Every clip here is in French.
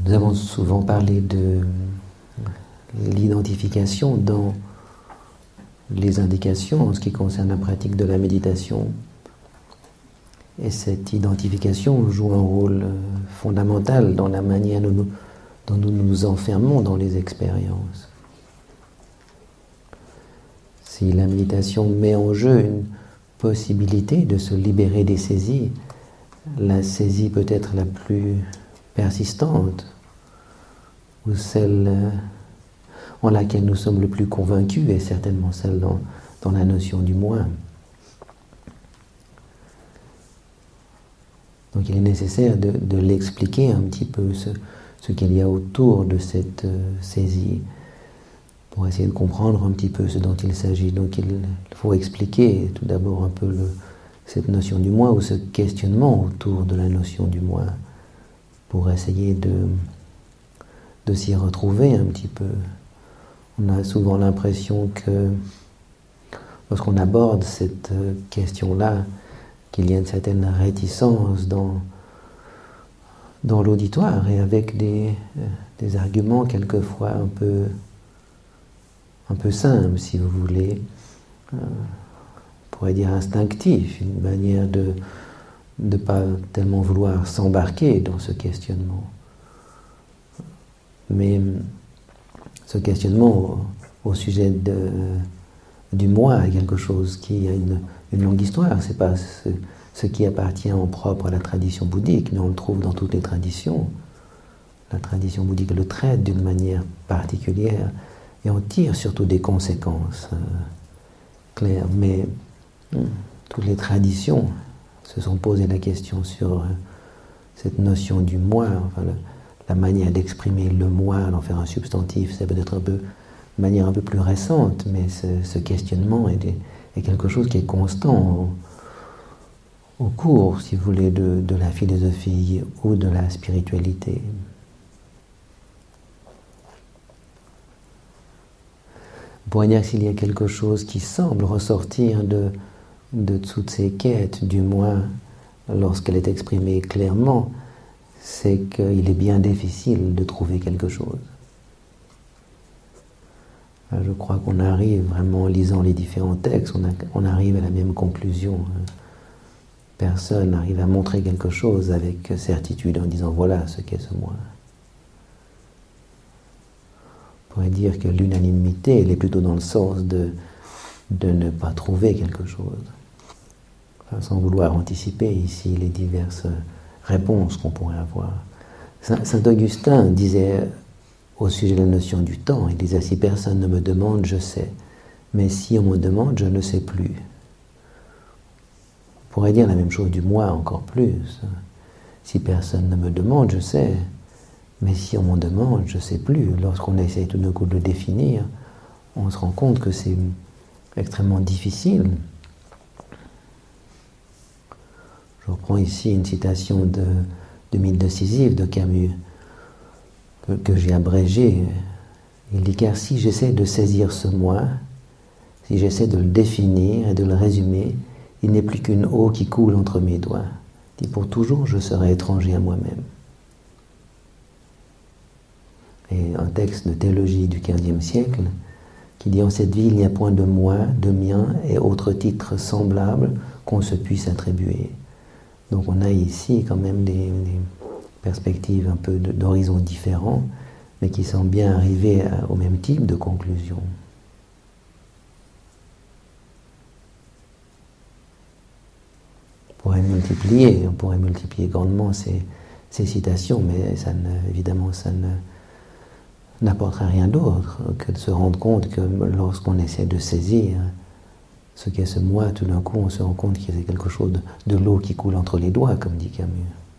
Nous avons souvent parlé de l'identification dans les indications en ce qui concerne la pratique de la méditation. Et cette identification joue un rôle fondamental dans la manière dont nous nous enfermons dans les expériences. Si la méditation met en jeu une possibilité de se libérer des saisies, la saisie peut être la plus persistante, ou celle en laquelle nous sommes le plus convaincus, est certainement celle dans la notion du moi. Donc il est nécessaire de l'expliquer un petit peu, ce qu'il y a autour de cette saisie, pour essayer de comprendre un petit peu ce dont il s'agit. Donc il faut expliquer tout d'abord un peu cette notion du moi, ou ce questionnement autour de la notion du moi, pour essayer de s'y retrouver un petit peu. On a souvent l'impression que lorsqu'on aborde cette question-là, qu'il y a une certaine réticence dans l'auditoire, et avec des arguments quelquefois un peu simples, si vous voulez, on pourrait dire instinctifs, une manière de ne pas tellement vouloir s'embarquer dans ce questionnement. Mais ce questionnement au sujet du moi est quelque chose qui a une longue histoire. C'est pas ce qui appartient en propre à la tradition bouddhique, mais on le trouve dans toutes les traditions. La tradition bouddhique le traite d'une manière particulière et on tire surtout des conséquences claires. Mais toutes les traditions se sont posées la question sur cette notion du moi, enfin, la manière d'exprimer le moi, d'en faire un substantif, c'est peut-être de manière un peu plus récente, mais ce questionnement est quelque chose qui est constant au cours, si vous voulez, de la philosophie ou de la spiritualité. On pourrait dire que s'il y a quelque chose qui semble ressortir de toutes ces quêtes du moi, lorsqu'elle est exprimée clairement, c'est qu'il est bien difficile de trouver quelque chose. Je crois qu'on arrive vraiment, en lisant les différents textes, on arrive à la même conclusion. Personne n'arrive à montrer quelque chose avec certitude en disant voilà ce qu'est ce moi. On pourrait dire que l'unanimité, elle est plutôt dans le sens de ne pas trouver quelque chose. Enfin, sans vouloir anticiper ici les diverses réponses qu'on pourrait avoir. Saint Augustin disait au sujet de la notion du temps, il disait « Si personne ne me demande, je sais. Mais si on me demande, je ne sais plus. » On pourrait dire la même chose du moi encore plus. Si personne ne me demande, je sais. Mais si on m'en demande, je ne sais plus. Lorsqu'on essaie tout d'un coup de le définir, on se rend compte que c'est extrêmement difficile. Je reprends ici une citation de Mythe de Sisyphe de Camus, que j'ai abrégé. Il dit « Car si j'essaie de saisir ce moi, si j'essaie de le définir et de le résumer, il n'est plus qu'une eau qui coule entre mes doigts. Il dit « Pour toujours, je serai étranger à moi-même. » Et un texte de théologie du XVe siècle qui dit « En cette vie, il n'y a point de moi, de mien et autres titres semblables qu'on se puisse attribuer. » Donc on a ici quand même des perspectives un peu d'horizons différents, mais qui semblent bien arriver au même type de conclusion. On pourrait multiplier grandement ces citations, mais évidemment ça n'apportera rien d'autre que de se rendre compte que lorsqu'on essaie de saisir ce qu'est ce moi, tout d'un coup on se rend compte qu'il y a quelque chose de l'eau qui coule entre les doigts, comme dit Camus.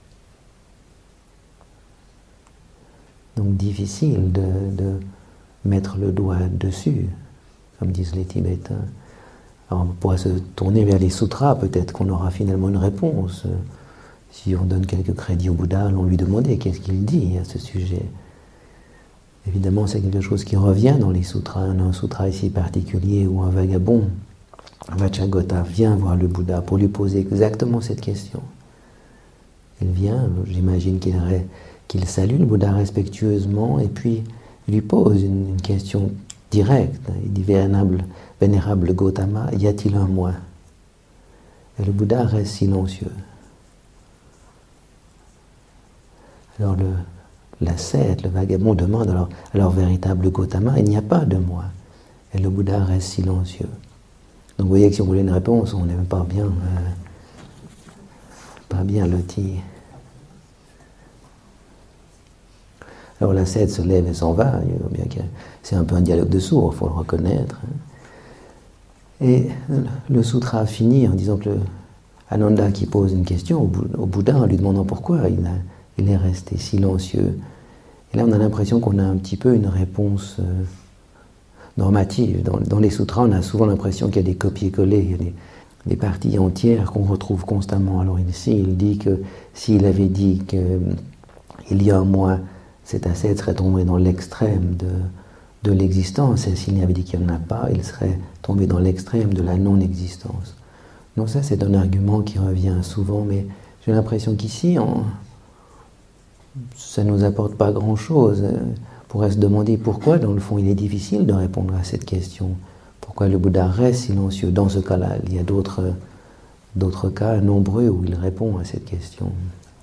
Donc difficile de mettre le doigt dessus, comme disent les Tibétains. Alors on pourra se tourner vers les sutras, peut-être qu'on aura finalement une réponse. Si on donne quelques crédits au Bouddha, allons lui demander qu'est-ce qu'il dit à ce sujet. Évidemment, c'est quelque chose qui revient dans les sutras. On a un sutra ici particulier où un vagabond, Vacchagotta, vient voir le Bouddha pour lui poser exactement cette question. Il vient, j'imagine qu'il qu'il salue le Bouddha respectueusement et puis il lui pose une question directe. Il dit vénérable Gautama, y a-t-il un moi? Et le Bouddha reste silencieux. Alors l'ascète, le vagabond demande alors véritable Gautama, il n'y a pas de moi. Et le Bouddha reste silencieux. Donc vous voyez que si on voulait une réponse, on n'est même pas bien loti. Alors l'ascète se lève et s'en va, bien que c'est un peu un dialogue de sourds, il faut le reconnaître. Et le sutra finit en disant que Ananda qui pose une question au Bouddha en lui demandant pourquoi il est resté silencieux. Et là on a l'impression qu'on a un petit peu une réponse normative. Dans les sutras on a souvent l'impression qu'il y a des copier-coller, il y a des parties entières qu'on retrouve constamment. Alors ici il dit que s'il avait dit qu'il y a un moi, cet ascète serait tombé dans l'extrême de l'existence, et s'il avait dit qu'il n'y en a pas, il serait tombé dans l'extrême de la non-existence. Donc ça, c'est un argument qui revient souvent, mais j'ai l'impression qu'ici, ça ne nous apporte pas grand-chose. On pourrait se demander pourquoi, dans le fond, il est difficile de répondre à cette question. Pourquoi le Bouddha reste silencieux dans ce cas-là? Il y a d'autres cas nombreux où il répond à cette question.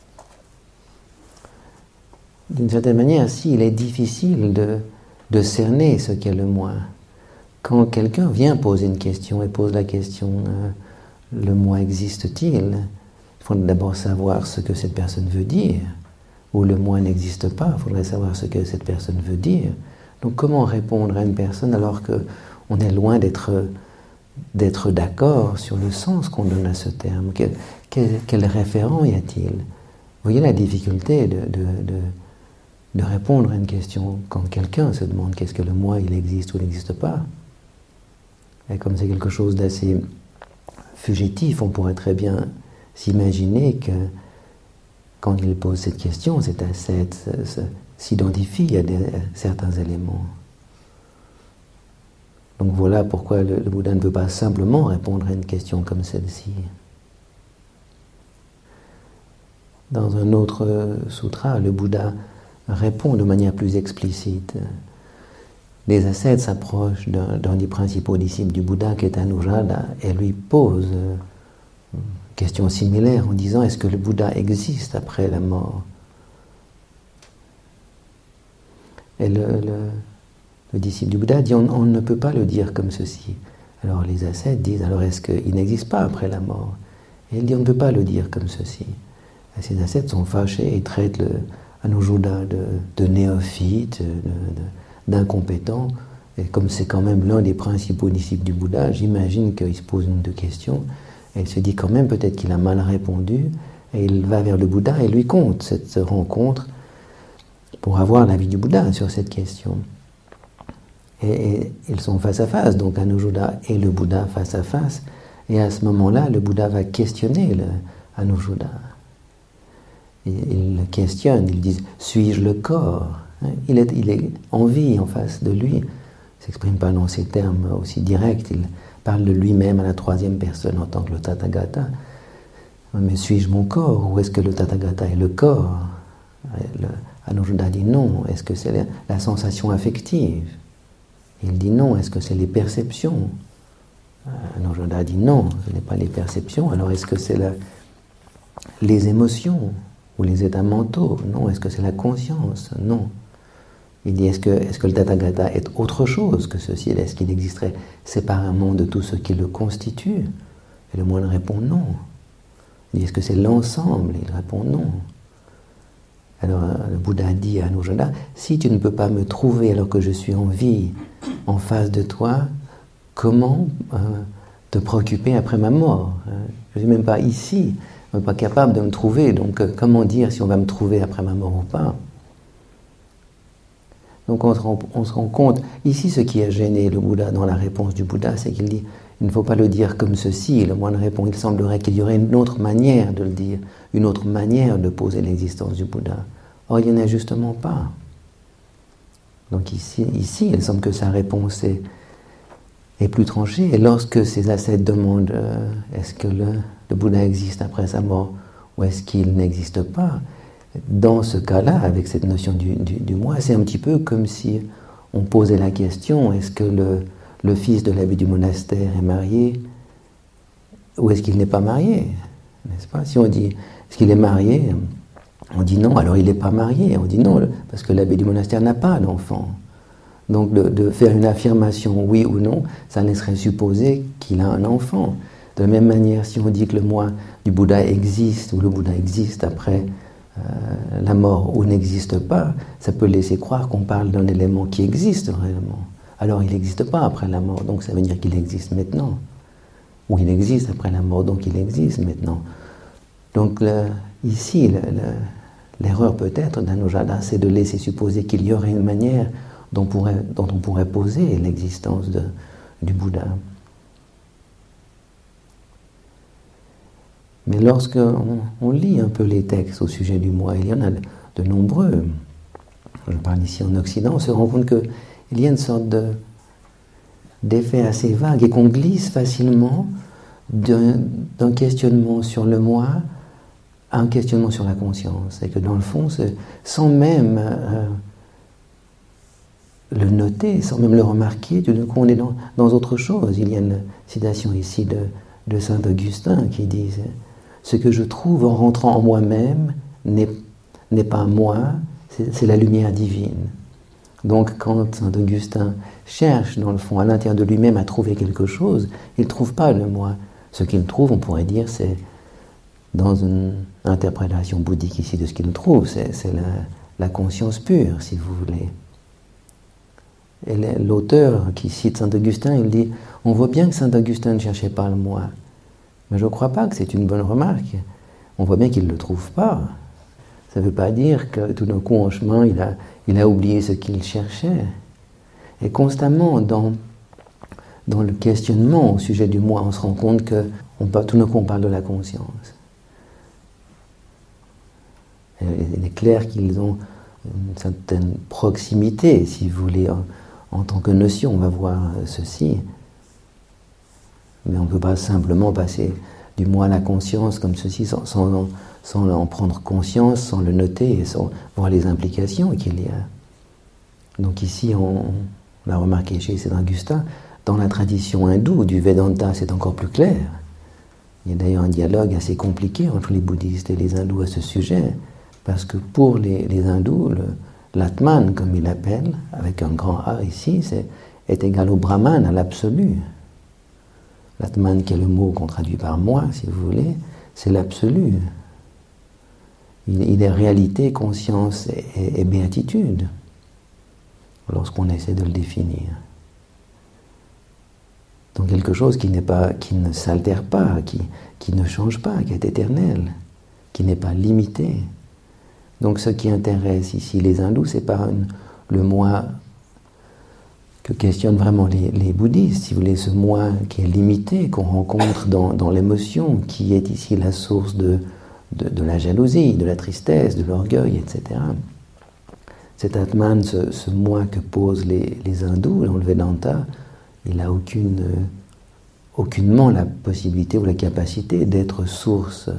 D'une certaine manière, si il est difficile de cerner ce qu'est le moi. Quand quelqu'un vient poser une question et pose la question le moi existe-t-il? Il faut d'abord savoir ce que cette personne veut dire. Ou le moi n'existe pas, il faudrait savoir ce que cette personne veut dire. Donc comment répondre à une personne alors qu'on est loin d'être d'accord sur le sens qu'on donne à ce terme? Quel référent y a-t-il? Vous voyez la difficulté de répondre à une question quand quelqu'un se demande qu'est-ce que le moi, il existe ou n'existe pas. Et comme c'est quelque chose d'assez fugitif, on pourrait très bien s'imaginer que quand il pose cette question, cet ascète s'identifie à certains éléments. Donc voilà pourquoi le Bouddha ne peut pas simplement répondre à une question comme celle-ci. Dans un autre sutra, le Bouddha répond de manière plus explicite. Les ascètes s'approchent d'un des principaux disciples du Bouddha, qui est Anujada, et lui pose une question similaire en disant: est-ce que le Bouddha existe après la mort? Et le disciple du Bouddha dit: on ne peut pas le dire comme ceci. Alors les ascètes disent: alors est-ce qu'il n'existe pas après la mort? Et il dit: on ne peut pas le dire comme ceci. Et ces ascètes sont fâchés et traitent Anujada de néophyte, d'incompétent. Et comme c'est quand même l'un des principaux disciples du Bouddha, j'imagine qu'il se pose une ou deux questions, et il se dit quand même peut-être qu'il a mal répondu, et il va vers le Bouddha et lui conte cette rencontre pour avoir l'avis du Bouddha sur cette question. Et ils sont face à face, donc Anujada et le Bouddha face à face, et à ce moment-là, le Bouddha va questionner Anujada. Il le questionne, il dit: suis-je le corps? Il est en vie en face de lui. Il ne s'exprime pas dans ces termes aussi directs, il parle de lui-même à la troisième personne en tant que le Tathagata. Mais suis-je mon corps, ou est-ce que le Tathagata est le corps? Anujada dit non. Est-ce que c'est la sensation affective? Il dit non. Est-ce que c'est les perceptions? Anujada dit non, ce n'est pas les perceptions. Alors est-ce que c'est les émotions ou les états mentaux? Non. Est-ce que c'est la conscience? Non. Il dit: est-ce que le Tathagata est autre chose que ceci? Est-ce qu'il existerait séparément de tout ce qui le constitue? Et le moine répond non. Il dit: est-ce que c'est l'ensemble? Il répond non. Alors le Bouddha dit à Anujada: si tu ne peux pas me trouver alors que je suis en vie, en face de toi, comment te préoccuper après ma mort? Je ne suis même pas ici, je ne suis pas capable de me trouver, donc comment dire si on va me trouver après ma mort ou pas? Donc on se rend compte, ici ce qui a gêné le Bouddha dans la réponse du Bouddha, c'est qu'il dit: il ne faut pas le dire comme ceci. Le moine répond: il semblerait qu'il y aurait une autre manière de le dire, une autre manière de poser l'existence du Bouddha. Or il n'y en a justement pas. Donc ici il semble que sa réponse est plus tranchée, et lorsque ces ascètes demandent est-ce que le Bouddha existe après sa mort, ou est-ce qu'il n'existe pas, dans ce cas-là, avec cette notion du moi, c'est un petit peu comme si on posait la question, est-ce que le fils de l'abbé du monastère est marié ou est-ce qu'il n'est pas marié, n'est-ce pas? Si on dit, est-ce qu'il est marié? On dit non, alors il n'est pas marié. On dit non, parce que l'abbé du monastère n'a pas d'enfant. Donc de faire une affirmation oui ou non, ça laisserait supposer qu'il a un enfant. De la même manière, si on dit que le moi du Bouddha existe, ou le Bouddha existe après la mort ou n'existe pas, ça peut laisser croire qu'on parle d'un élément qui existe réellement. Alors il n'existe pas après la mort, donc ça veut dire qu'il existe maintenant. Ou il existe après la mort, donc il existe maintenant. Donc ici, l'erreur peut-être d'Anojada, c'est de laisser supposer qu'il y aurait une manière dont on pourrait poser l'existence du Bouddha. Mais lorsque on lit un peu les textes au sujet du moi, il y en a de nombreux, je parle ici en Occident, on se rend compte qu'il y a une sorte d'effet assez vague et qu'on glisse facilement d'un questionnement sur le moi à un questionnement sur la conscience. Et que dans le fond, sans même le noter, sans même le remarquer, tout d'un coup on est dans autre chose. Il y a une citation ici de saint Augustin qui dit « Ce que je trouve en rentrant en moi-même n'est pas moi, c'est la lumière divine ». Donc quand saint Augustin cherche dans le fond à l'intérieur de lui-même à trouver quelque chose, il ne trouve pas le moi. Ce qu'il trouve, on pourrait dire, c'est dans une interprétation bouddhique ici de ce qu'il trouve, c'est la conscience pure, si vous voulez. Et l'auteur qui cite saint Augustin, il dit « On voit bien que saint Augustin ne cherchait pas le moi. » Mais je ne crois pas que c'est une bonne remarque. On voit bien qu'il ne le trouve pas. Ça ne veut pas dire que tout d'un coup, en chemin, il a oublié ce qu'il cherchait. Et constamment, dans le questionnement au sujet du moi, on se rend compte que tout d'un coup, on parle de la conscience. Et il est clair qu'ils ont une certaine proximité, si vous voulez, en tant que notion. On va voir ceci. Mais on ne peut pas simplement passer du moi à la conscience comme ceci sans en prendre conscience, sans le noter et sans voir les implications qu'il y a. Donc ici, on l'a remarqué chez saint Augustin, dans la tradition hindoue du Vedanta, c'est encore plus clair. Il y a d'ailleurs un dialogue assez compliqué entre les bouddhistes et les hindous à ce sujet, parce que pour les hindous, l'Atman, comme ils l'appellent, avec un grand A ici, est égal au Brahman, à l'absolu. L'Atman, qui est le mot qu'on traduit par moi, si vous voulez, c'est l'absolu. Il est réalité, conscience et béatitude, lorsqu'on essaie de le définir. Donc quelque chose qui ne s'altère pas, qui ne change pas, qui est éternel, qui n'est pas limité. Donc ce qui intéresse ici les hindous, c'est pas le moi que questionnent vraiment les bouddhistes, si vous voulez, ce moi qui est limité, qu'on rencontre dans l'émotion, qui est ici la source de la jalousie, de la tristesse, de l'orgueil, etc. Cet Atman, ce moi que posent les hindous dans le Vedanta, il n'a aucunement la possibilité ou la capacité d'être source,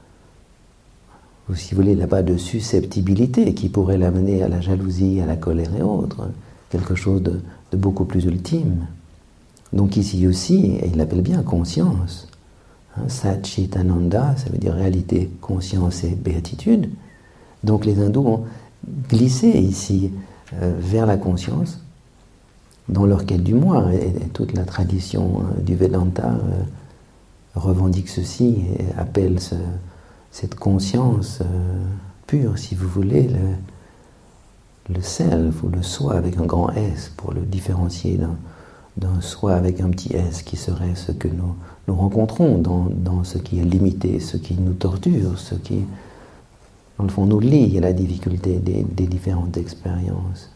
ou si vous voulez, il n'a pas de susceptibilité qui pourrait l'amener à la jalousie, à la colère et autres, quelque chose de beaucoup plus ultime. Donc ici aussi, et il l'appelle bien conscience, Sat Chit Ananda, ça veut dire réalité, conscience et béatitude. Donc les hindous ont glissé ici vers la conscience, dans leur quête du moi, et toute la tradition du Vedanta revendique ceci et appelle cette conscience pure, si vous voulez, le self ou le soi avec un grand S, pour le différencier d'un soi avec un petit s, qui serait ce que nous rencontrons dans ce qui est limité, ce qui nous torture, ce qui, dans le fond, nous lie à la difficulté des différentes expériences.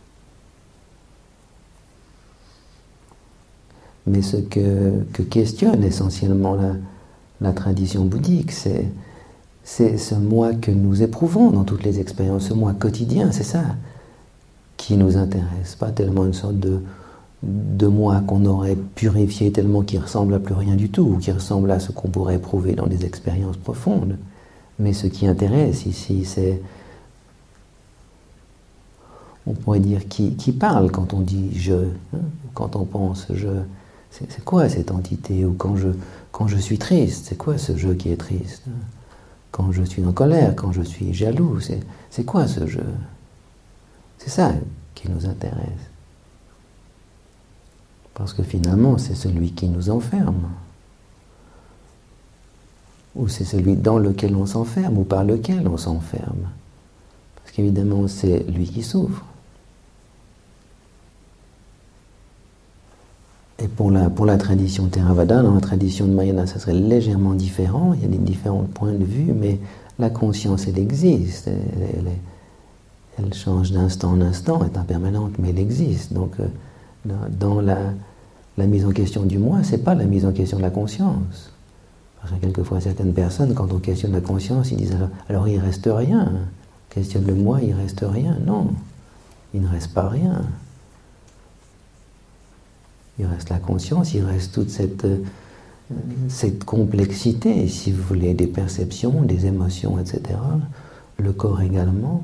Mais ce que questionne essentiellement la tradition bouddhique, c'est ce moi que nous éprouvons dans toutes les expériences, ce moi quotidien, c'est ça qui nous intéresse, pas tellement une sorte de moi qu'on aurait purifié tellement qu'il ressemble à plus rien du tout, ou qui ressemble à ce qu'on pourrait éprouver dans des expériences profondes, Mais ce qui intéresse ici, c'est, on pourrait dire, qui parle quand on dit je, hein, quand on pense je. C'est quoi cette entité? Ou quand je suis triste, c'est quoi ce je qui est triste? Quand je suis en colère, quand je suis jaloux, c'est quoi ce je? C'est ça qui nous intéresse. Parce que finalement, c'est celui qui nous enferme. Ou c'est celui dans lequel on s'enferme, ou par lequel on s'enferme. Parce qu'évidemment, c'est lui qui souffre. Et pour la tradition Theravada, dans la tradition de Mahayana, ça serait légèrement différent. Il y a des différents points de vue, mais la conscience, elle existe. Elle change d'instant en instant, elle est impermanente, mais elle existe. Donc, dans la mise en question du moi, c'est pas la mise en question de la conscience. Parce que quelquefois, certaines personnes, quand on questionne la conscience, ils disent alors il ne reste rien. On questionne le moi, il ne reste rien. Non, il ne reste pas rien. Il reste la conscience, il reste toute cette complexité, si vous voulez, des perceptions, des émotions, etc. Le corps également.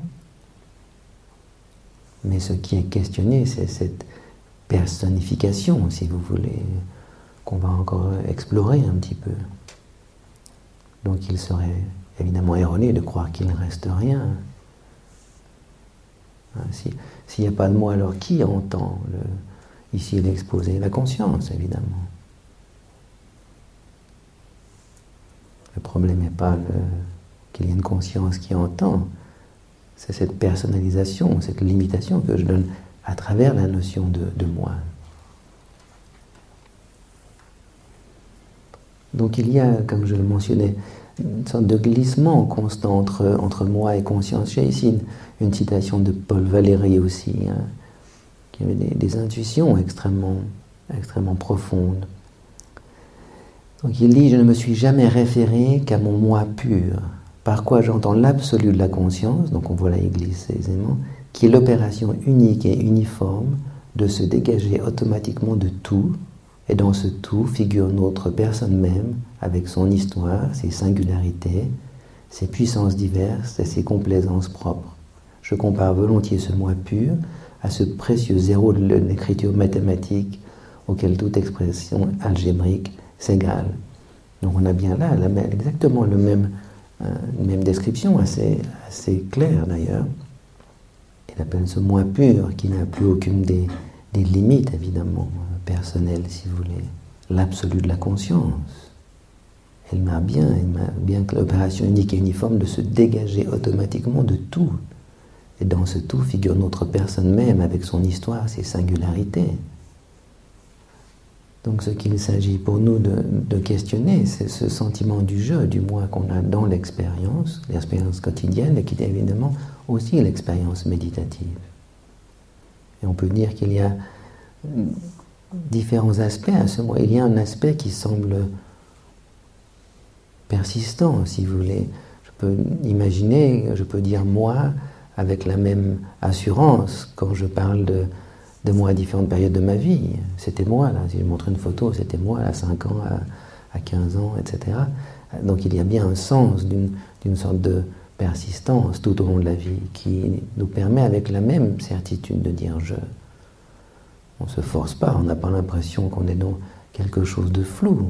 Mais ce qui est questionné, c'est cette personnification, si vous voulez, qu'on va encore explorer un petit peu. Donc il serait évidemment erroné de croire qu'il ne reste rien. S'il n'y a pas de moi, alors qui entend ici l'exposé? La conscience, évidemment. Le problème n'est pas qu'il y ait une conscience qui entend, c'est cette personnalisation, cette limitation que je donne à travers la notion de moi. Donc il y a, comme je le mentionnais, une sorte de glissement constant entre moi et conscience. J'ai ici une citation de Paul Valéry aussi, hein, qui avait des intuitions extrêmement profondes. Donc il dit « Je ne me suis jamais référé qu'à mon moi pur, par quoi j'entends l'absolu de la conscience, donc on voit la Église aisément, qui est l'opération unique et uniforme de se dégager automatiquement de tout, et dans ce tout figure notre personne même, avec son histoire, ses singularités, ses puissances diverses et ses complaisances propres. Je compare volontiers ce moi pur à ce précieux zéro de l'écriture mathématique auquel toute expression algébrique s'égale. » Donc on a bien là exactement la même description, assez claire d'ailleurs. Il appelle ce moi pur qui n'a plus aucune des limites évidemment personnelles, si vous voulez, l'absolu de la conscience. Elle m'a bien que l'opération unique et uniforme de se dégager automatiquement de tout. Et dans ce tout figure notre personne même avec son histoire, ses singularités. Donc ce qu'il s'agit pour nous de questionner, c'est ce sentiment du jeu, du moi qu'on a dans l'expérience quotidienne, et qui est évidemment aussi l'expérience méditative. Et on peut dire qu'il y a différents aspects à ce moi. Il y a un aspect qui semble persistant, si vous voulez. Je peux imaginer, je peux dire moi avec la même assurance quand je parle de moi à différentes périodes de ma vie. C'était moi, là, si je montre une photo, c'était moi à 5 ans, à 15 ans, etc. Donc il y a bien un sens d'une sorte de persistance tout au long de la vie qui nous permet avec la même certitude de dire je. On ne se force pas, on n'a pas l'impression qu'on est dans quelque chose de flou.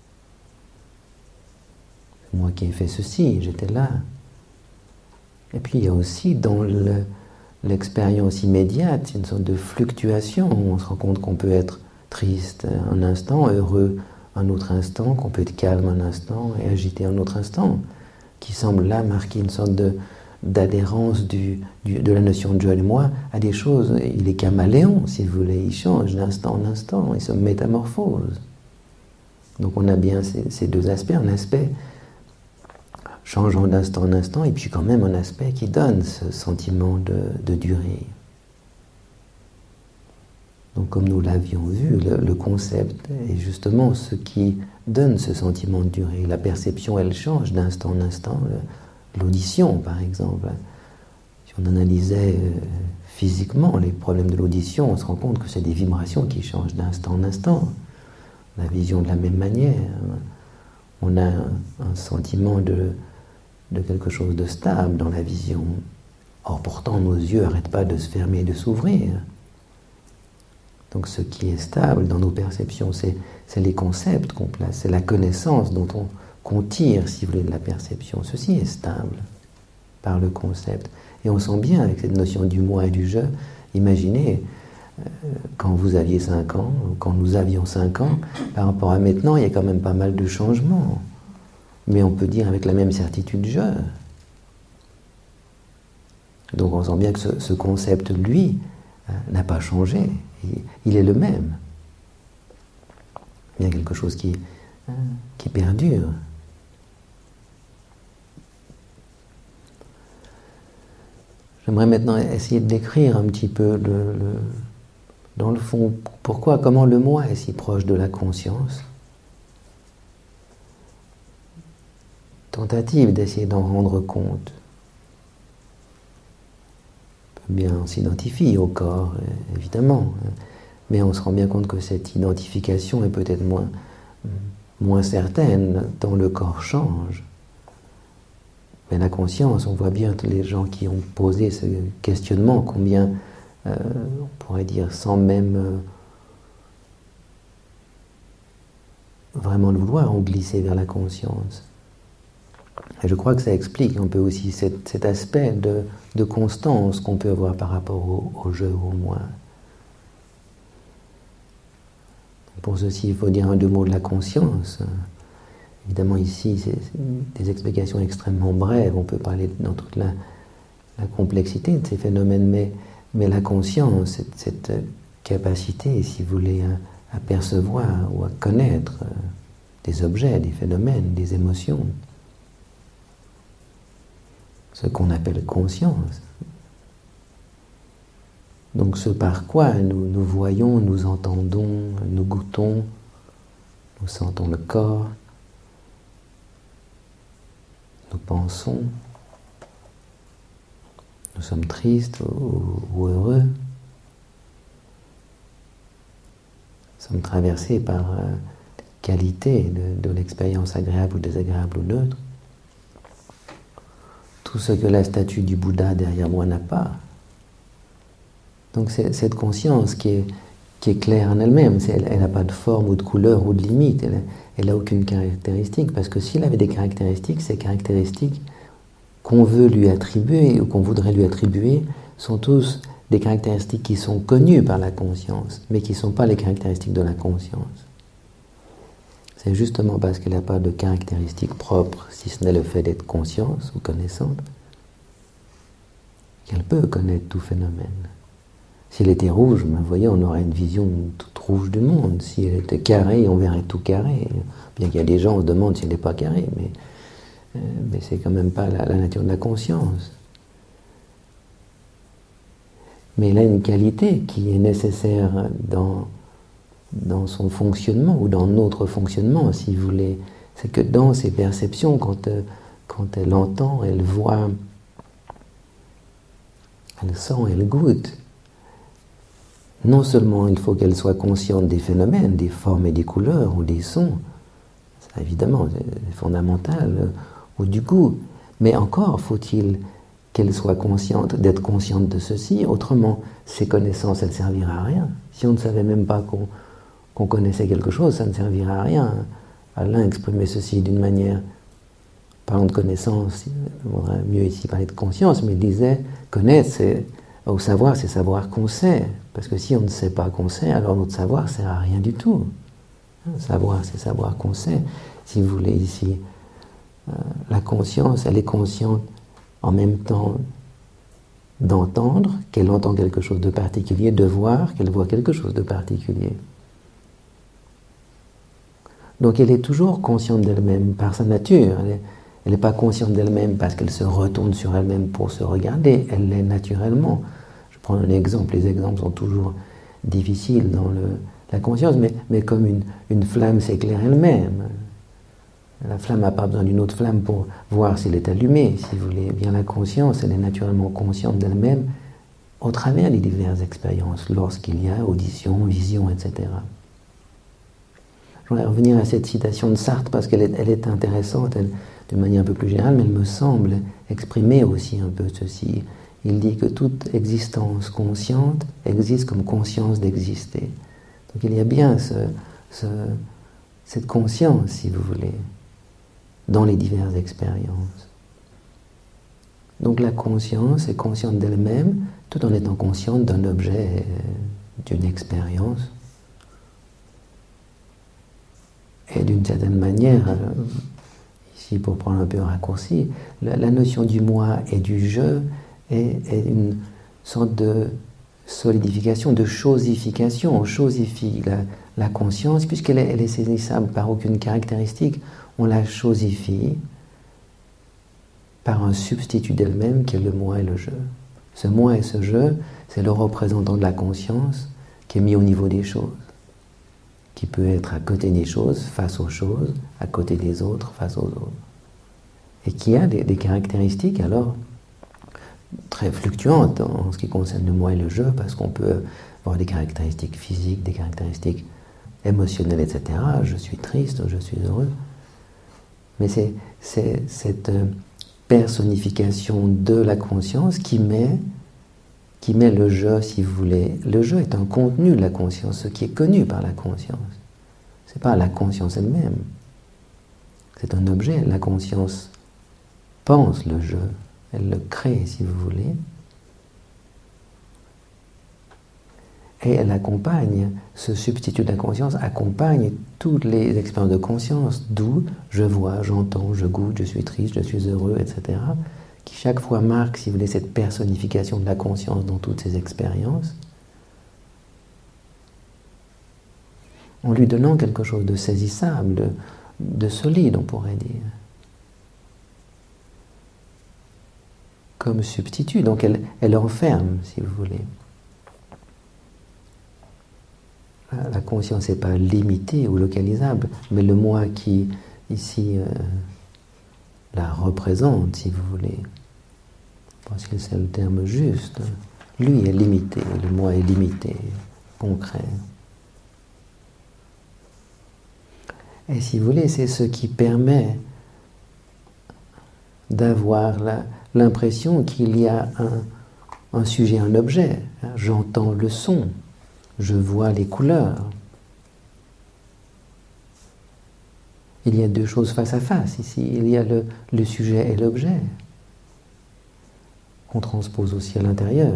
C'est moi qui ai fait ceci, j'étais là. Et puis il y a aussi dans l'expérience immédiate une sorte de fluctuation où on se rend compte qu'on peut être triste un instant, heureux un autre instant, qu'on peut être calme un instant et agité un autre instant, qui semble là marquer une sorte d'adhérence de la notion de Joël et moi à des choses. Il est caméléon, si vous voulez, il change d'instant en instant, il se métamorphose. Donc on a bien ces deux aspects, un aspect changeant d'instant en instant, et puis quand même un aspect qui donne ce sentiment de durée. Donc comme nous l'avions vu, le concept est justement ce qui donne ce sentiment de durée. La perception, elle change d'instant en instant. L'audition, par exemple. Si on analysait physiquement les problèmes de l'audition, on se rend compte que c'est des vibrations qui changent d'instant en instant. La vision de la même manière. On a un sentiment de quelque chose de stable dans la vision. Or, pourtant, nos yeux n'arrêtent pas de se fermer et de s'ouvrir. Donc, ce qui est stable dans nos perceptions, c'est les concepts qu'on place, c'est la connaissance qu'on tire, si vous voulez, de la perception. Ceci est stable par le concept. Et on sent bien avec cette notion du moi et du je. Imaginez, quand vous aviez 5 ans, quand nous avions 5 ans, par rapport à maintenant, il y a quand même pas mal de changements. Mais on peut dire avec la même certitude je. Donc on sent bien que ce concept, lui, n'a pas changé. Il est le même. Il y a quelque chose qui perdure. J'aimerais maintenant essayer de décrire un petit peu, dans le fond, comment le moi est si proche de la conscience. Tentative d'essayer d'en rendre compte. Bien, on s'identifie au corps, évidemment, mais on se rend bien compte que cette identification est peut-être moins certaine, tant le corps change. Mais la conscience, on voit bien que les gens qui ont posé ce questionnement, combien, on pourrait dire, sans même vraiment le vouloir, ont glissé vers la conscience. Et je crois que ça explique un peu aussi cet aspect de constance qu'on peut avoir par rapport au je ou au moi. Pour ceci, il faut dire un deux mots de la conscience. Évidemment, ici, c'est des explications extrêmement brèves. On peut parler dans toute la complexité de ces phénomènes, mais la conscience, cette capacité, si vous voulez, à percevoir ou à connaître des objets, des phénomènes, des émotions, ce qu'on appelle conscience. Donc ce par quoi nous voyons, nous entendons, nous goûtons, nous sentons le corps, nous pensons, nous sommes tristes ou heureux, nous sommes traversés par qualité de l'expérience agréable ou désagréable ou neutre. Tout ce que la statue du Bouddha derrière moi n'a pas. Donc c'est cette conscience qui est claire en elle-même, elle n'a pas de forme ou de couleur ou de limite, elle n'a aucune caractéristique, parce que s'il avait des caractéristiques, ces caractéristiques qu'on veut lui attribuer ou qu'on voudrait lui attribuer sont tous des caractéristiques qui sont connues par la conscience, mais qui ne sont pas les caractéristiques de la conscience. C'est justement parce qu'elle n'a pas de caractéristiques propres, si ce n'est le fait d'être conscience ou connaissante, qu'elle peut connaître tout phénomène. Si elle était rouge, vous voyez, on aurait une vision toute rouge du monde. Si elle était carrée, on verrait tout carré. Bien qu'il y a des gens qui se demandent si elle n'est pas carrée, mais c'est quand même pas la nature de la conscience. Mais elle a une qualité qui est nécessaire dans son fonctionnement, ou dans notre fonctionnement, si vous voulez. C'est que dans ses perceptions, quand elle entend, elle voit, elle sent, elle goûte, non seulement il faut qu'elle soit consciente des phénomènes, des formes et des couleurs, ou des sons, ça évidemment c'est fondamental, ou du goût, mais encore faut-il qu'elle soit consciente, d'être consciente de ceci, autrement ces connaissances, elles ne serviraient à rien. Si on ne savait même pas qu'on connaissait quelque chose, ça ne servirait à rien. Alain exprimait ceci d'une manière, parlant de connaissance, il vaudrait mieux ici parler de conscience, mais il disait, connaître, au savoir, c'est savoir qu'on sait. Parce que si on ne sait pas qu'on sait, alors notre savoir ne sert à rien du tout. Savoir, c'est savoir qu'on sait. Si vous voulez ici, la conscience, elle est consciente en même temps d'entendre, qu'elle entend quelque chose de particulier, de voir, qu'elle voit quelque chose de particulier. Donc elle est toujours consciente d'elle-même par sa nature. Elle n'est pas consciente d'elle-même parce qu'elle se retourne sur elle-même pour se regarder. Elle l'est naturellement. Je prends un exemple. Les exemples sont toujours difficiles dans la conscience, mais comme une flamme s'éclaire elle-même. La flamme n'a pas besoin d'une autre flamme pour voir si elle est allumée, si vous voulez. Eh bien, la conscience, elle est naturellement consciente d'elle-même au travers des diverses expériences, lorsqu'il y a audition, vision, etc. Je voudrais revenir à cette citation de Sartre parce qu'elle est intéressante. d'une manière un peu plus générale, mais il me semble exprimer aussi un peu ceci. Il dit que toute existence consciente existe comme conscience d'exister. Donc il y a bien cette conscience, si vous voulez, dans les diverses expériences. Donc la conscience est consciente d'elle-même tout en étant consciente d'un objet, d'une expérience. Et d'une certaine manière, ici pour prendre un peu un raccourci, la notion du moi et du je est une sorte de solidification, de chosification. On chosifie la conscience, puisqu'elle est saisissable par aucune caractéristique, on la chosifie par un substitut d'elle-même qui est le moi et le je. Ce moi et ce je, c'est le représentant de la conscience qui est mis au niveau des choses, qui peut être à côté des choses, face aux choses, à côté des autres, face aux autres. Et qui a des caractéristiques alors très fluctuantes en ce qui concerne le moi et le je, parce qu'on peut avoir des caractéristiques physiques, des caractéristiques émotionnelles, etc. Je suis triste, je suis heureux. Mais c'est cette personnification de la conscience qui met le je, si vous voulez. Le je est un contenu de la conscience, ce qui est connu par la conscience. Ce n'est pas la conscience elle-même. C'est un objet. La conscience pense le je. Elle le crée, si vous voulez. Et elle accompagne, ce substitut de la conscience accompagne toutes les expériences de conscience, d'où je vois, j'entends, je goûte, je suis triste, je suis heureux, etc., qui chaque fois marque, si vous voulez, cette personnification de la conscience dans toutes ces expériences, en lui donnant quelque chose de saisissable, de solide, on pourrait dire. Comme substitut, donc elle enferme, si vous voulez. La conscience n'est pas limitée ou localisable, mais le moi qui, ici, la représente, si vous voulez, parce que c'est le terme juste, lui est limité, le moi est limité, concret. Et si vous voulez, c'est ce qui permet d'avoir l'impression qu'il y a un sujet, un objet. J'entends le son. Je vois les couleurs. Il y a deux choses face à face ici. Il y a le sujet et l'objet, qu'on transpose aussi à l'intérieur.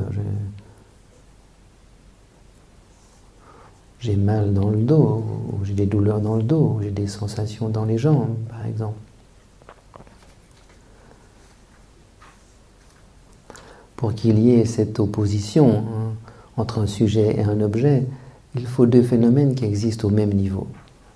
J'ai mal dans le dos, ou j'ai des douleurs dans le dos, ou j'ai des sensations dans les jambes, par exemple. Pour qu'il y ait cette opposition entre un sujet et un objet, il faut deux phénomènes qui existent au même niveau.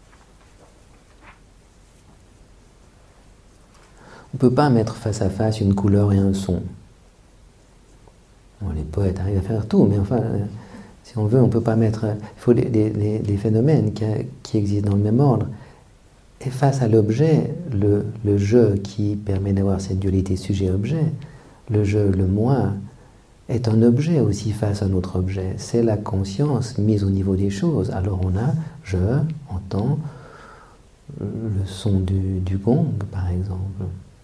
On ne peut pas mettre face à face une couleur et un son. Bon, les poètes arrivent à faire tout, mais enfin, si on veut, on ne peut pas mettre... Il faut des phénomènes qui existent dans le même ordre. Et face à l'objet, le je qui permet d'avoir cette dualité sujet-objet, le je, le moi, est un objet aussi face à un autre objet. C'est la conscience mise au niveau des choses. Alors on a, je entends le son du gong, par exemple.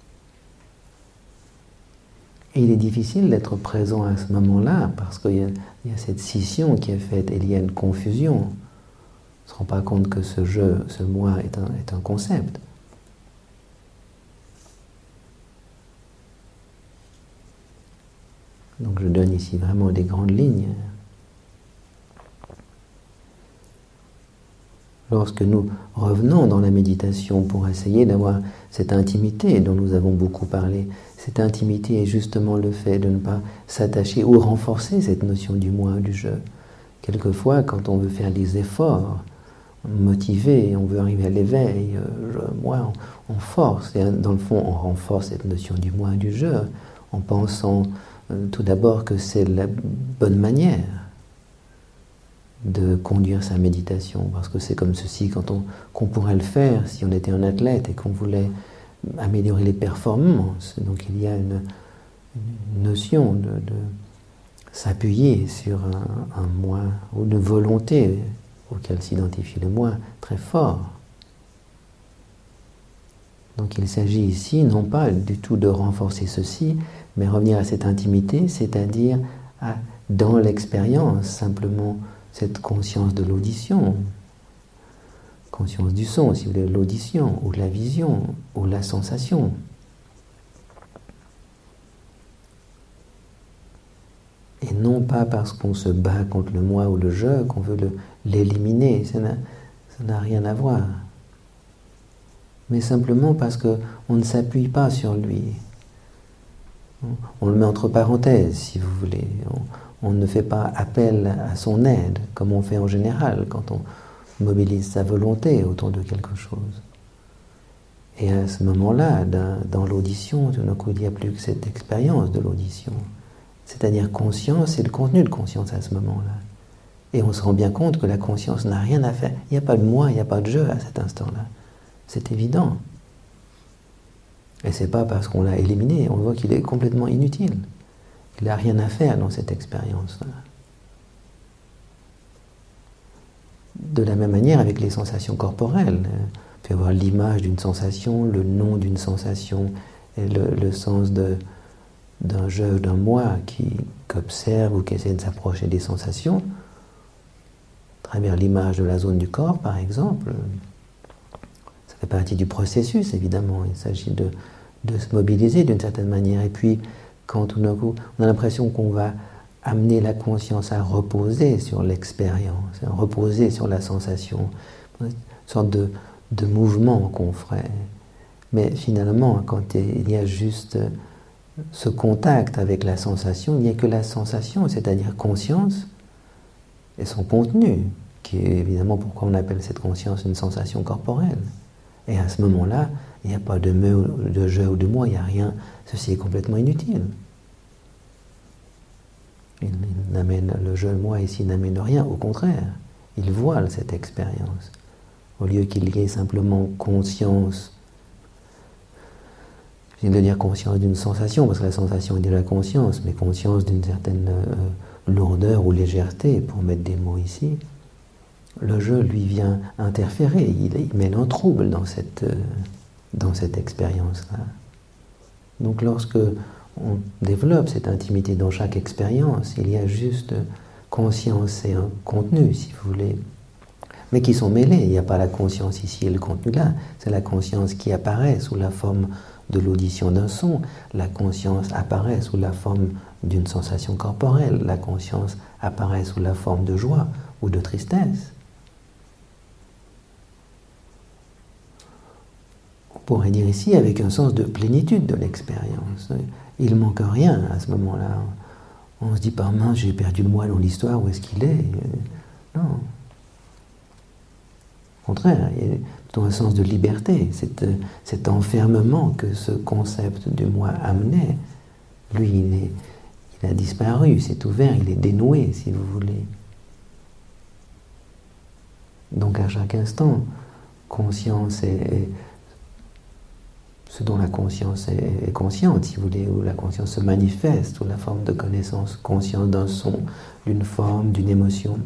Et il est difficile d'être présent à ce moment-là, parce qu'il y a cette scission qui est faite, et il y a une confusion. On ne se rend pas compte que ce je, ce moi est un concept. Donc je donne ici vraiment des grandes lignes. Lorsque nous revenons dans la méditation pour essayer d'avoir cette intimité dont nous avons beaucoup parlé, cette intimité est justement le fait de ne pas s'attacher ou renforcer cette notion du moi, du je. Quelquefois, quand on veut faire des efforts motivés, on veut arriver à l'éveil, moi, on force, et dans le fond, on renforce cette notion du moi, du je, en pensant tout d'abord que c'est la bonne manière de conduire sa méditation, parce que c'est comme ceci qu'on pourrait le faire si on était un athlète et qu'on voulait améliorer les performances. Donc il y a une notion de s'appuyer sur un moi, ou une volonté auquel s'identifie le moi très fort. Donc il s'agit ici non pas du tout de renforcer ceci, mais revenir à cette intimité, c'est-à-dire dans l'expérience, simplement cette conscience de l'audition, conscience du son, si vous voulez, l'audition, ou la vision, ou la sensation. Et non pas parce qu'on se bat contre le moi ou le je qu'on veut l'éliminer, ça n'a rien à voir. Mais simplement parce qu'on ne s'appuie pas sur lui. On le met entre parenthèses, si vous voulez. On ne fait pas appel à son aide, comme on fait en général quand on mobilise sa volonté autour de quelque chose. Et à ce moment-là, dans l'audition, tout d'un coup, il n'y a plus que cette expérience de l'audition. C'est-à-dire conscience et le contenu de conscience à ce moment-là. Et on se rend bien compte que la conscience n'a rien à faire. Il n'y a pas de moi, il n'y a pas de je à cet instant-là. C'est évident. Et c'est pas parce qu'on l'a éliminé, on voit qu'il est complètement inutile. Il n'a rien à faire dans cette expérience-là. De la même manière avec les sensations corporelles. Il peut y avoir l'image d'une sensation, le nom d'une sensation, et le sens d'un je, d'un moi qui observe ou qui essaie de s'approcher des sensations. À travers l'image de la zone du corps, par exemple. Ça fait partie du processus, évidemment. Il s'agit de se mobiliser d'une certaine manière. Et puis, quand tout d'un coup, on a l'impression qu'on va amener la conscience à reposer sur l'expérience, à reposer sur la sensation, une sorte de mouvement qu'on ferait. Mais finalement, quand il y a juste ce contact avec la sensation, il n'y a que la sensation, c'est-à-dire conscience, et son contenu, qui est évidemment pourquoi on appelle cette conscience une sensation corporelle. Et à ce moment-là, il n'y a pas de je ou de moi, il n'y a rien. Ceci est complètement inutile. Le je, moi ici n'amène rien, au contraire. Il voile cette expérience. Au lieu qu'il y ait simplement conscience, je viens de dire conscience d'une sensation, parce que la sensation est déjà conscience, mais conscience d'une certaine lourdeur ou légèreté, pour mettre des mots ici. Le je, lui, vient interférer, il mène un trouble dans cette expérience-là. Donc lorsque on développe cette intimité dans chaque expérience, il y a juste conscience et un contenu, si vous voulez, mais qui sont mêlés. Il n'y a pas la conscience ici et le contenu là, c'est la conscience qui apparaît sous la forme de l'audition d'un son, la conscience apparaît sous la forme d'une sensation corporelle, la conscience apparaît sous la forme de joie ou de tristesse. On pourrait dire ici avec un sens de plénitude de l'expérience. Il ne manque rien à ce moment-là. On se dit pas, mince, j'ai perdu le moi dans l'histoire, où est-ce qu'il est? Non. Au contraire, il y a plutôt un sens de liberté, cet enfermement que ce concept du moi amenait. Lui, il a disparu, c'est ouvert, il est dénoué, si vous voulez. Donc à chaque instant, conscience est ce dont la conscience est consciente, si vous voulez, où la conscience se manifeste sous la forme de connaissance, conscience d'un son, d'une forme, d'une émotion.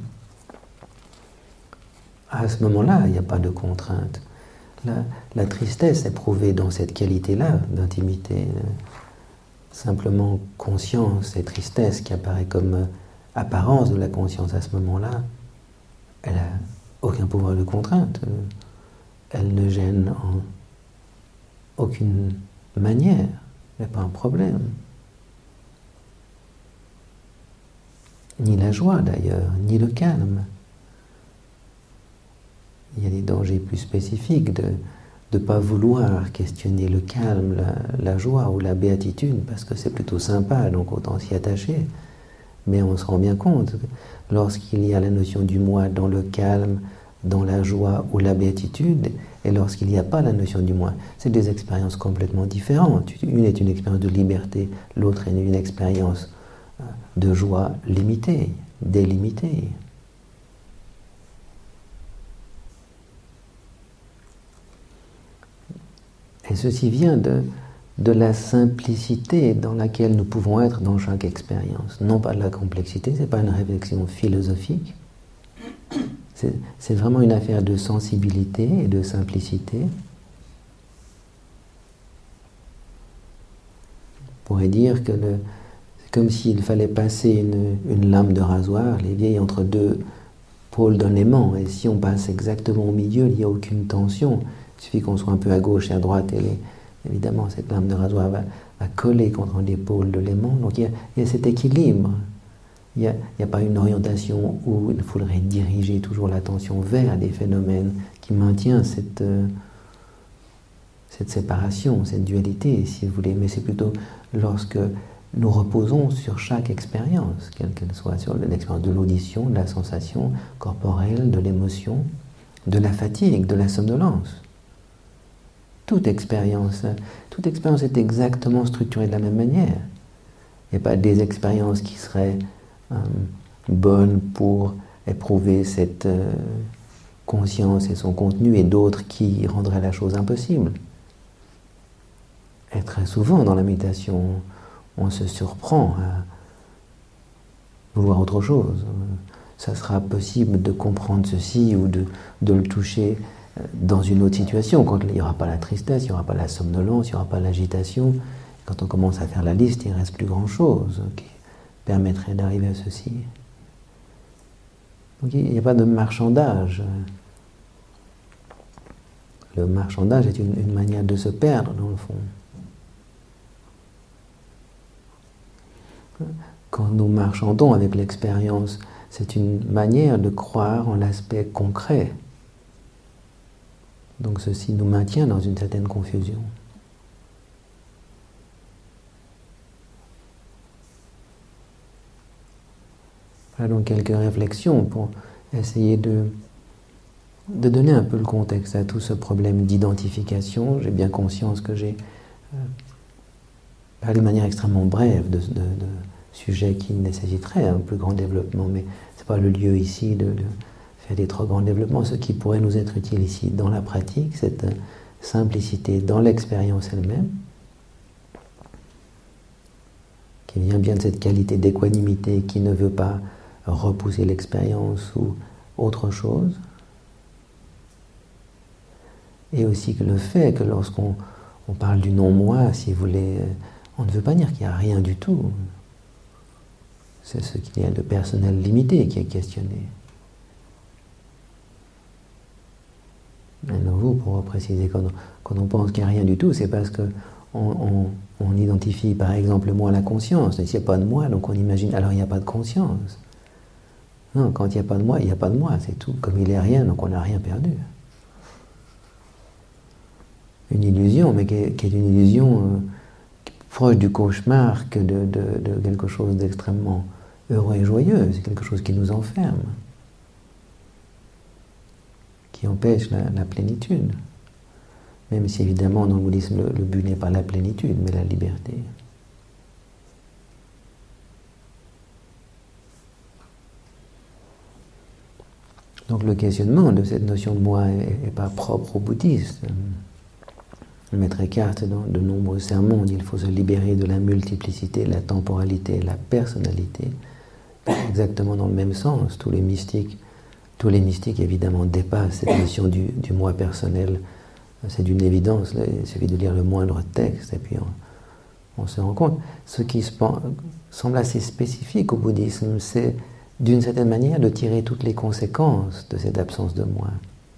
À ce moment-là, il n'y a pas de contrainte. La tristesse éprouvée dans cette qualité-là d'intimité, simplement conscience et tristesse qui apparaît comme apparence de la conscience à ce moment-là, elle n'a aucun pouvoir de contrainte. Elle ne gêne en aucune manière, il n'y a pas un problème. Ni la joie d'ailleurs, ni le calme. Il y a des dangers plus spécifiques de ne pas vouloir questionner le calme, la joie ou la béatitude, parce que c'est plutôt sympa, donc autant s'y attacher. Mais on se rend bien compte, lorsqu'il y a la notion du moi dans le calme, dans la joie ou la béatitude, et lorsqu'il n'y a pas la notion du moi, c'est des expériences complètement différentes. Une est une expérience de liberté, l'autre est une expérience de joie limitée, délimitée. Et ceci vient de la simplicité dans laquelle nous pouvons être dans chaque expérience. Non pas de la complexité, ce n'est pas une réflexion philosophique. C'est vraiment une affaire de sensibilité et de simplicité. pourrait dire que c'est comme s'il fallait passer une lame de rasoir, les vieilles, entre deux pôle d'un aimant, et si on passe exactement au milieu, il n'y a aucune tension. Il suffit qu'on soit un peu à gauche et à droite, et évidemment, cette lame de rasoir va coller contre les pôles de l'aimant. Donc il y a cet équilibre. Il n'y a pas une orientation où il faudrait diriger toujours l'attention vers des phénomènes qui maintiennent cette séparation, cette dualité, si vous voulez. Mais c'est plutôt lorsque nous reposons sur chaque expérience, quelle qu'elle soit, sur l'expérience de l'audition, de la sensation corporelle, de l'émotion, de la fatigue, de la somnolence. Toute expérience est exactement structurée de la même manière. Il n'y a pas des expériences qui seraient bonnes pour éprouver cette conscience et son contenu, et d'autres qui rendraient la chose impossible. Et très souvent, dans la méditation, on se surprend à vouloir autre chose. Ça sera possible de comprendre ceci ou de le toucher dans une autre situation, quand il n'y aura pas la tristesse, il n'y aura pas la somnolence, il n'y aura pas l'agitation. Quand on commence à faire la liste, il ne reste plus grand-chose qui permettrait d'arriver à ceci. Donc il n'y a pas de marchandage. Le marchandage est une manière de se perdre, dans le fond. Quand nous marchandons avec l'expérience, c'est une manière de croire en l'aspect concret. Donc ceci nous maintient dans une certaine confusion. Voilà donc quelques réflexions pour essayer de donner un peu le contexte à tout ce problème d'identification. J'ai bien conscience que j'ai parlé de manière extrêmement brève de sujets qui nécessiteraient un plus grand développement, mais ce n'est pas le lieu ici de faire des trop grands développements. Ce qui pourrait nous être utile ici dans la pratique, cette simplicité dans l'expérience elle-même, qui vient bien de cette qualité d'équanimité qui ne veut pas repousser l'expérience ou autre chose. Et aussi que le fait que lorsqu'on parle du non-moi, si vous voulez, on ne veut pas dire qu'il n'y a rien du tout. C'est ce qu'il y a de personnel limité qui est questionné. À nouveau, pour préciser, quand on pense qu'il n'y a rien du tout, c'est parce qu'on identifie par exemple le moi à la conscience. Et s'il n'y a pas de moi, donc on imagine, alors il n'y a pas de conscience. Non, quand il n'y a pas de moi, il n'y a pas de moi, c'est tout. Comme il n'est rien, donc on n'a rien perdu. Une illusion, mais qui est une illusion proche du cauchemar que de quelque chose d'extrêmement heureux et joyeux. C'est quelque chose qui nous enferme, qui empêche la plénitude. Même si évidemment dans le bouddhisme le but n'est pas la plénitude, mais la liberté. Donc le questionnement de cette notion de moi n'est pas propre aux bouddhistes. Le maître Eckhart, dans de nombreux sermons, dit qu'il faut se libérer de la multiplicité, de la temporalité, de la personnalité. Exactement dans le même sens. Tous les mystiques évidemment dépassent cette notion du moi personnel. C'est d'une évidence. Il suffit de lire le moindre texte et puis on se rend compte. Ce qui semble assez spécifique au bouddhisme, c'est d'une certaine manière de tirer toutes les conséquences de cette absence de moi.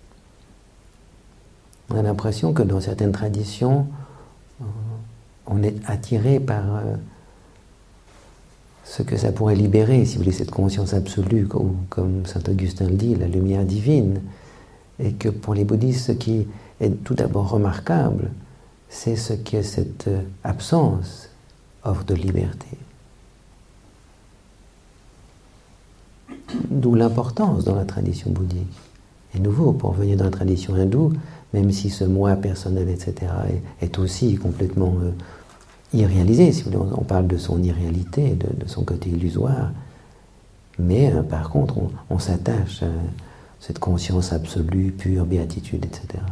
On a l'impression que dans certaines traditions, on est attiré par ce que ça pourrait libérer, si vous voulez, cette conscience absolue, ou comme saint Augustin le dit, la lumière divine. Et que pour les bouddhistes, ce qui est tout d'abord remarquable, c'est ce que cette absence offre de liberté. D'où l'importance dans la tradition bouddhique. Et nouveau, pour venir dans la tradition hindoue, même si ce moi personnel, etc., est aussi complètement irréalisé, si vous voulez, on parle de son irréalité, de son côté illusoire, mais par contre, on s'attache à cette conscience absolue, pure, béatitude, etc.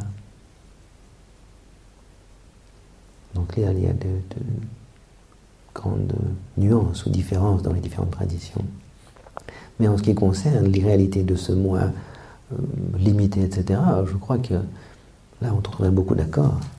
Donc là, il y a de grandes nuances ou différences dans les différentes traditions. Mais en ce qui concerne l'irréalité de ce moi limité, etc., je crois que là, on trouverait beaucoup d'accords.